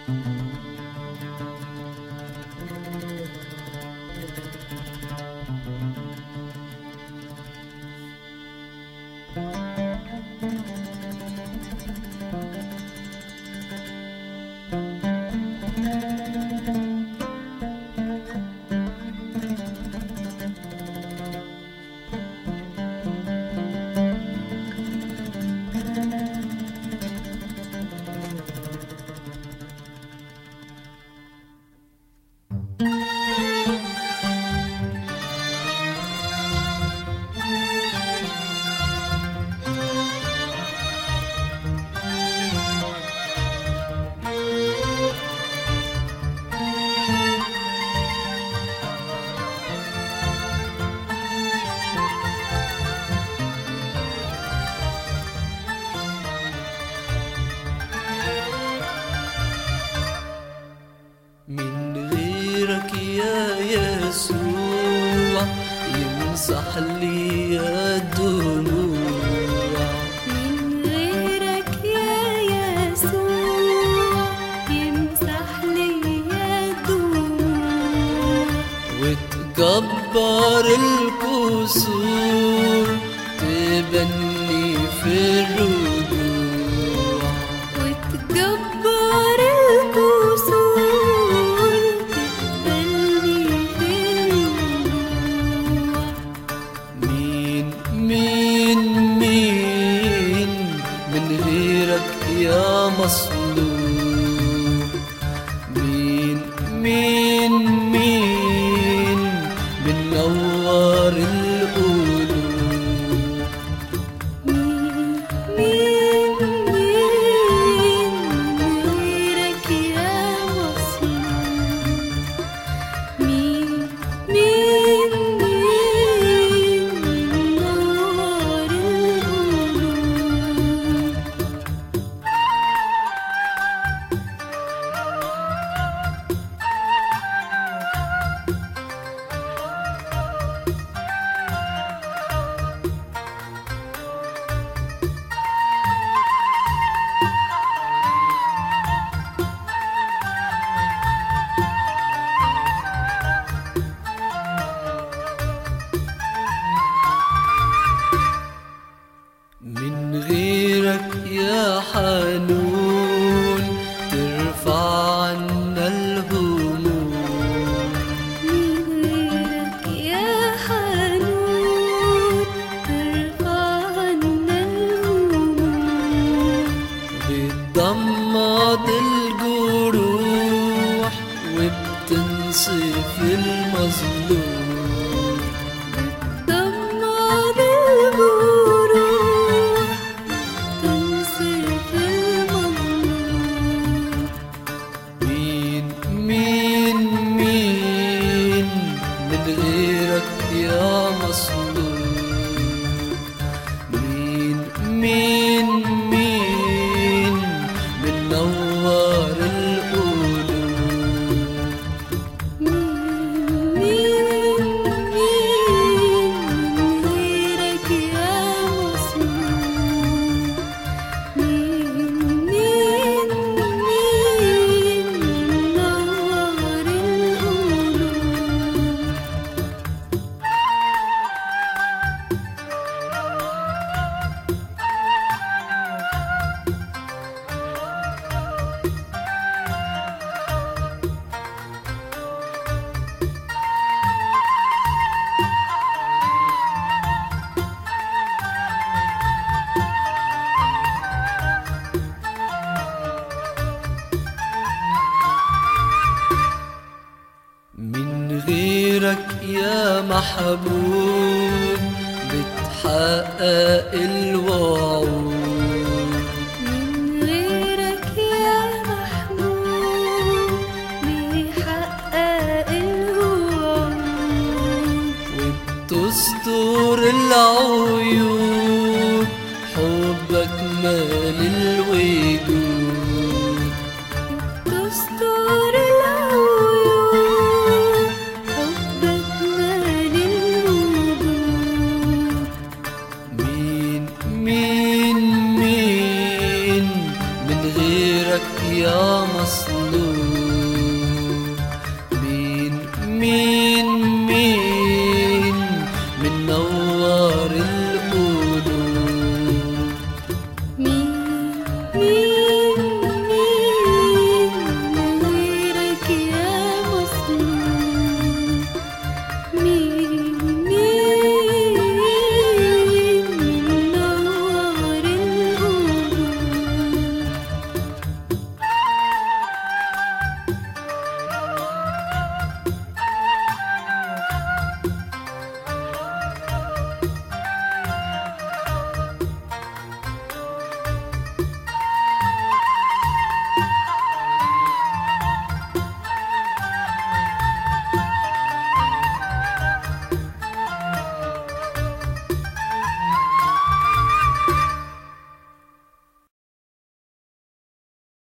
من غيرك يا يسوع يمسح لي الدموع، من غيرك يا يسوع يمسح لي الدموع، وتجبر الكسور تبني في الرجوع، وتجبر الكسور تقبلني في الرجوع. مين مين مين من غيرك يا مصلوب، مين مين مين بنور القلوب، مين مين مين من غيرك يا مصلوب، مين مين مين منور القلوب. من غيرك يا حنون ترفع عنا الهموم، من غيرك يا حنون ترفع عنا الهموم، بتضمد الجروح وبتنصف المظلوم، بتضمد الجروح تنصف المظلوم. مين مين مين من غيرك يا مصلوب، مين مين مين بنور القلوب، مين مين مين من غيرك يا مصلوب، مين مين مين منور القلوب. من غيرك يا محبوب بتحقق الوعود، من غيرك يا محبوب بيحقق الوعود، وبتستر العيوب حبك مال الوجود، تستر العيوب حبك مال الوجود. مين مين غيرك يا مصلوب. مين مين مين